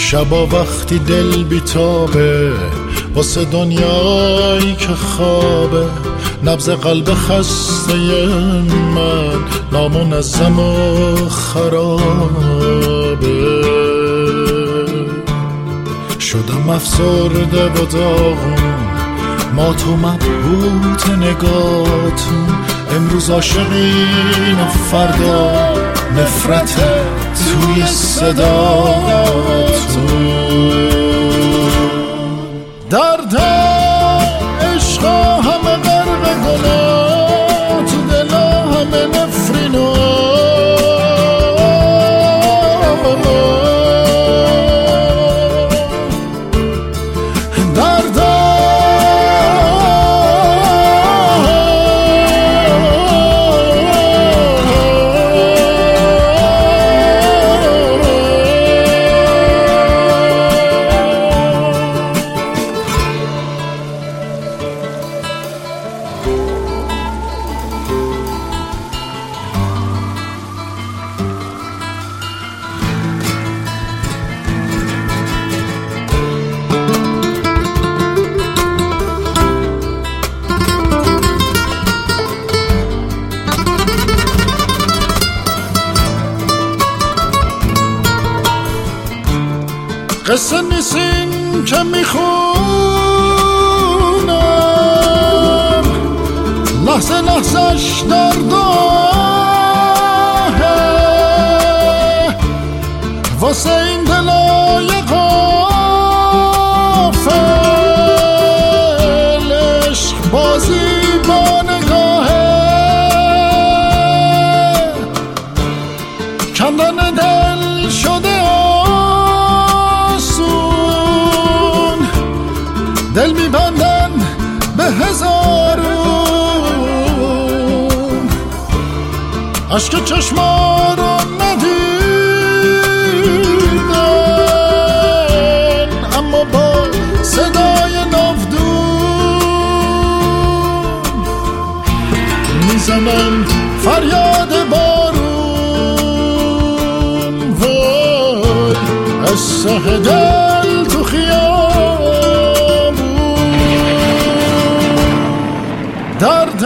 شبا وقتی دل بیتابه واسه دنیایی که خوابه، نبض قلب خسته من نامنظم و خرابه. شدم افسرده و داغون، ما تو مبهوت نگاتون، امروز عاشقین و فردا نفرت توی صداتون. درد عشقا همه غرق گناه، تو دلا همه نفرین و قصه نیستین که میخونم، لحظه لحظهش درد آهه واسه این دلای غافل، عشق بازی با نگاهه، کندن دل شده دل میبندن به هزارون، عشق چشما رو ندیدن اما با صدای ناودون میزنن فریاد بارون. وای از ته دل تو خیام، درد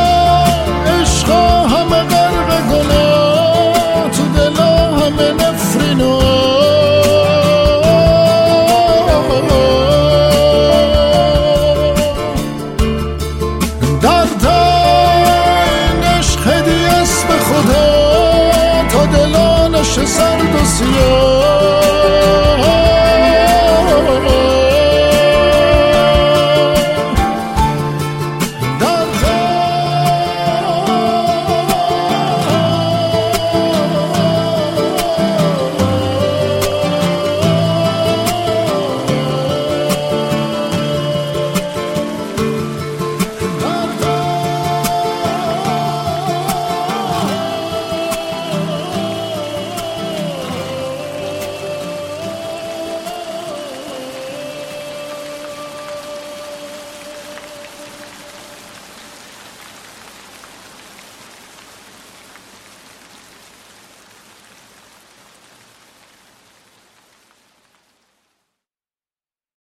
عشقا همه غرق گناه، تو دلا همه نفرین و درد این عشق هدیه است به خدا، تا دلا نشه سرد و سیاه.